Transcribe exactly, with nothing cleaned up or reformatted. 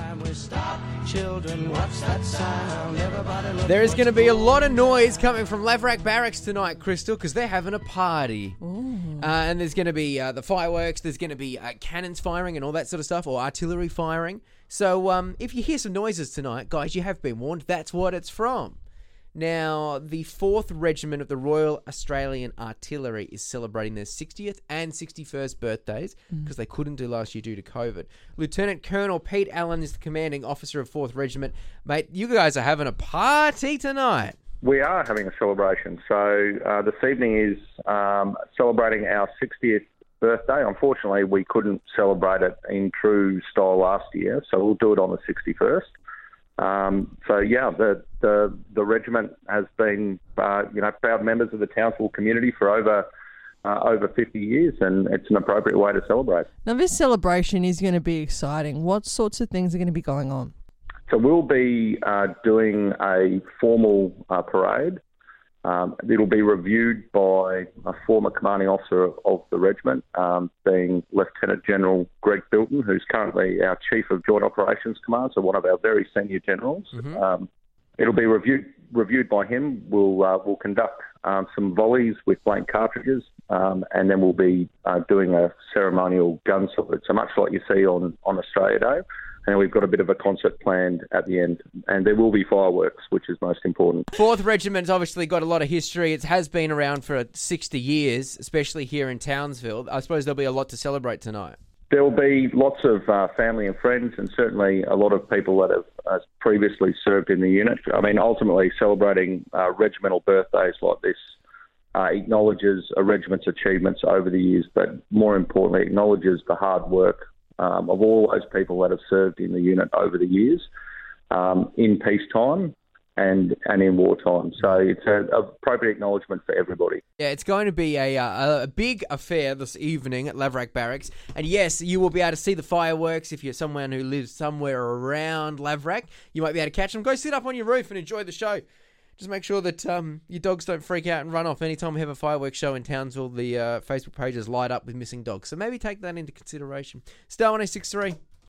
Children, what's that sound? Everybody There is going to be a lot of noise coming from Laverack Barracks tonight, Crystal, because they're having a party. Uh, and there's going to be uh, the fireworks, there's going to be uh, cannons firing and all that sort of stuff, or artillery firing. So um, if you hear some noises tonight, guys, you have been warned. That's what it's from. Now, the fourth Regiment of the Royal Australian Artillery is celebrating their sixtieth and sixty-first birthdays because mm. they couldn't do last year due to COVID. Lieutenant Colonel Pete Allen is the commanding officer of fourth Regiment. Mate, you guys are having a party tonight. We are having a celebration. So uh, this evening is um, celebrating our sixtieth birthday. Unfortunately, we couldn't celebrate it in true style last year, so we'll do it on the sixty-first. Um, so yeah, the, the the regiment has been uh, you know proud members of the Townsville community for over uh, over fifty years, and it's an appropriate way to celebrate. Now, this celebration is going to be exciting. What sorts of things are going to be going on? So we'll be uh, doing a formal uh, parade. Um, it'll be reviewed by a former commanding officer of, of the regiment, um, being Lieutenant General Greg Bilton, who's currently our Chief of Joint Operations Command, so one of our very senior generals. Mm-hmm. Um, it'll be reviewed reviewed by him. We'll uh, we'll conduct um, some volleys with blank cartridges, um, and then we'll be uh, doing a ceremonial gun salute, so much like you see on, on Australia Day. And we've got a bit of a concert planned at the end. And there will be fireworks, which is most important. fourth Regiment's obviously got a lot of history. It has been around for sixty years, especially here in Townsville. I suppose there'll be a lot to celebrate tonight. There will be lots of uh, family and friends, and certainly a lot of people that have uh, previously served in the unit. I mean, ultimately, celebrating uh, regimental birthdays like this uh, acknowledges a regiment's achievements over the years, but more importantly, acknowledges the hard work Um, of all those people that have served in the unit over the years, um, in peacetime and and in wartime. So it's an appropriate acknowledgement for everybody. Yeah, it's going to be a, uh, a big affair this evening at Laverack Barracks. And yes, you will be able to see the fireworks if you're someone who lives somewhere around Laverack. You might be able to catch them. Go sit up on your roof and enjoy the show. Just make sure that um, your dogs don't freak out and run off. Anytime we have a fireworks show in Townsville, the uh, Facebook pages light up with missing dogs. So maybe take that into consideration. Star one oh six three.